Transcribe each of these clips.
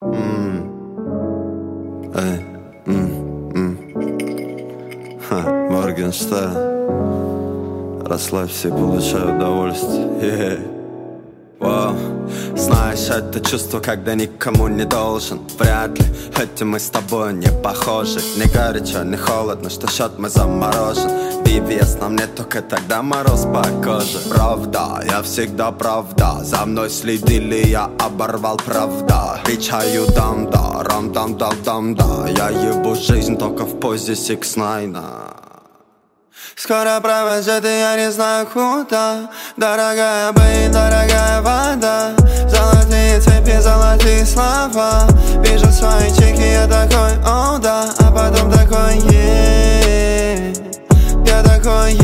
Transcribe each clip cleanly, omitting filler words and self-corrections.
Эй, Моргенштерн. Расслабься и получай удовольствие. Вау. Знаешь, это чувство, когда никому не должен. Вряд ли, хотя мы с тобой не похожи. Не горячо, не холодно, что счет мы заморожен. BVS нам не только тогда мороз по коже. Правда, я всегда правда. За мной следили, я оборвал правда. Кричаю дам-да, рам-дам-дам-дам-да. Я ебу жизнь только в позе 6ix9ine. Скоро провожу, я не знаю куда. Дорогая бэй, дорогая вода. Золотые цепи, золотые слова. Вижу свои чеки, я такой, о да. А потом такой, я такой,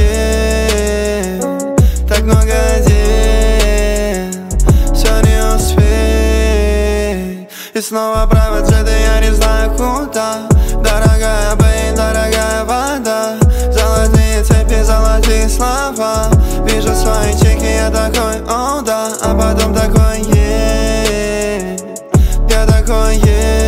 так много дел, все не успей. И снова провожу, я не знаю куда. Дорогая бэй, дорогая вода. Золотые цепи, золотые слова. Вижу свои чеки, я такой, о да. А потом такой, я такой,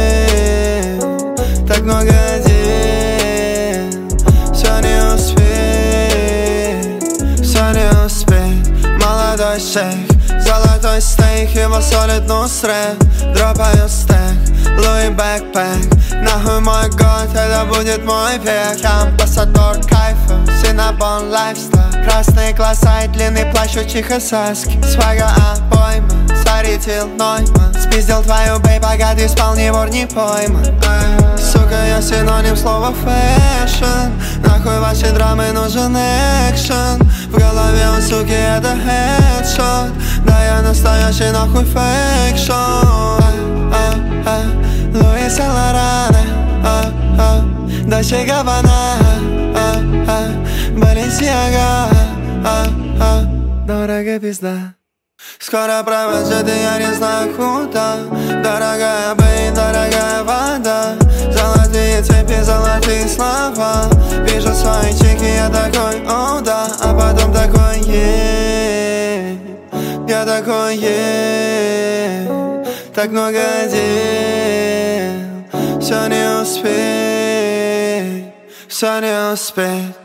так много дел, все не успеть, все не успеть. Молодой шейх, золотой стейк, его солит Нусрет. Дропаю стек, Луи бэкпэк. Нахуй мой год, это будет мой век. Я амбассадор кайфа, Синабон лайфстайл. Красные глаза и длинный плащ у чихасаски. Свага обойма, Саритил Нойман. Спиздил твою бэй, пока ты спал, не вор, не пойман. Сука, я синоним слова фэшн. Нахуй ваши драмы, нужен экшен. В голове у суки это хедшот. Да я настоящий нахуй фейкшот. Луис Лорана, Дольче Габбана, Баленсиага, дорогая пизда. Скоро провожу, я не знаю куда. Дорогая бэй, дорогая вода. Золотые цепи, золотые слова. Вижу свои чеки, я такой, о да. А потом такой, я такой, так много дел, все не успеть, все не успеть.